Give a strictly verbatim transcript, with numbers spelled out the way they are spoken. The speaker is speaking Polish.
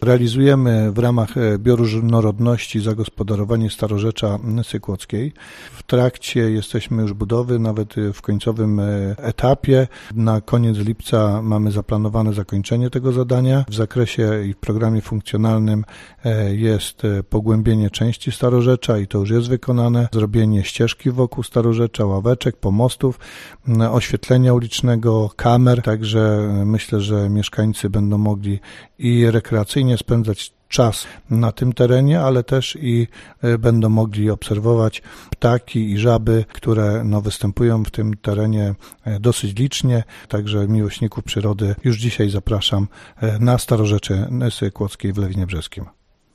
Realizujemy w ramach bioróżnorodności zagospodarowanie starorzecza Nysy Kłodzkiej. W trakcie jesteśmy już budowy, nawet w końcowym etapie. Na koniec lipca mamy zaplanowane zakończenie tego zadania. W zakresie i w programie funkcjonalnym jest pogłębienie części starorzecza i to już jest wykonane. Zrobienie ścieżki wokół starorzecza, ławeczek, pomostów, oświetlenia ulicznego, kamer. Także myślę, że mieszkańcy będą mogli i rekreacyjnie spędzać czas na tym terenie, ale też i będą mogli obserwować ptaki i żaby, które no, występują w tym terenie dosyć licznie. Także miłośników przyrody już dzisiaj zapraszam na Starorzecze Nysy Kłodzkiej w Lewinie Brzeskim.